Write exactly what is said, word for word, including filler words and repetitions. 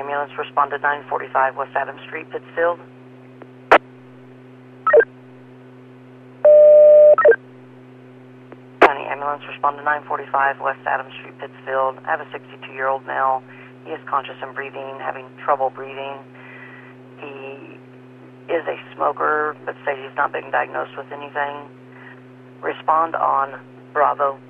ambulance, respond to nine forty-five West Adams Street, Pittsfield. County ambulance, respond to nine forty-five West Adams Street, Pittsfield. I have a sixty-two-year-old male. He is conscious and breathing, having trouble breathing. He is a smoker, but says he's not been diagnosed with anything. Respond on Bravo